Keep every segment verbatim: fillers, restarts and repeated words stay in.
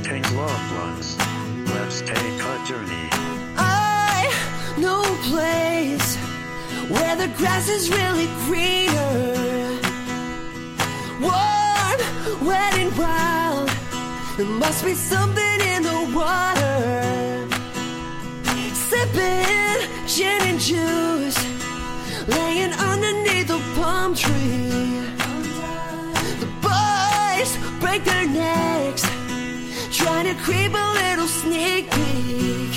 visiting loved ones. Let's take a journey. I know a place where the grass is really greener. Warm, wet and wild. There must be something in the water. Sipping gin and juice, laying underneath a palm tree. The boys break their necks, trying to creep a little sneak peek.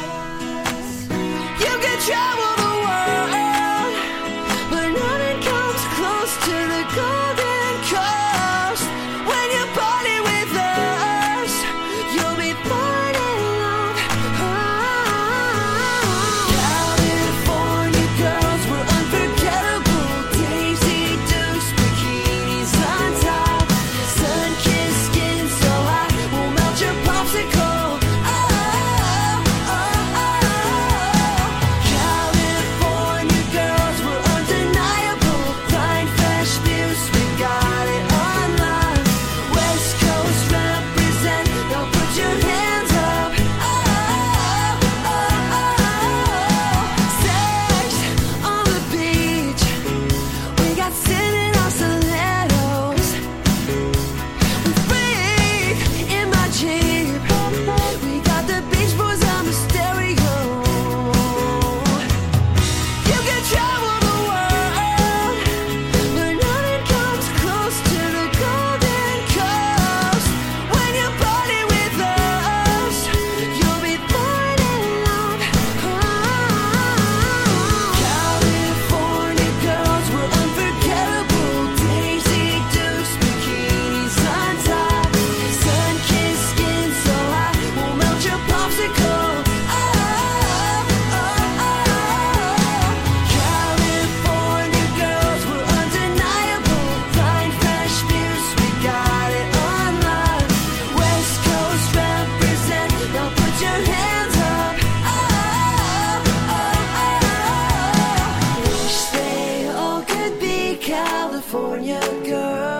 You can travel the world, but nothing comes close to the Golden Coast. When you party with us, you'll be born in love. California girls were unforgettable. Daisy Dukes, bikinis on top, sun-kissed skin so hot will melt your popsicle. Oh, oh, oh. California girls were undeniable. Fine, fresh views, we got it on lock. West Coast represent, now put your hands up. Oh, oh, oh. Sex on the beach, we got sitting on stilettos. We freak in my Jeep, we got the Beach Boys on the stereo. You can travel the world, but nothing comes close to the Golden Coast. When you party with us, you'll be born in love. California girls were unforgettable. Daisy Dukes, bikinis on top, sun-kissed skin so hot will melt your popsicle. Oh, oh, oh. California girls were undeniable. Fine, fresh views, we got it on lock. West Coast represent, now put your hands up. Oh, oh, oh. Wish they all could be California girls.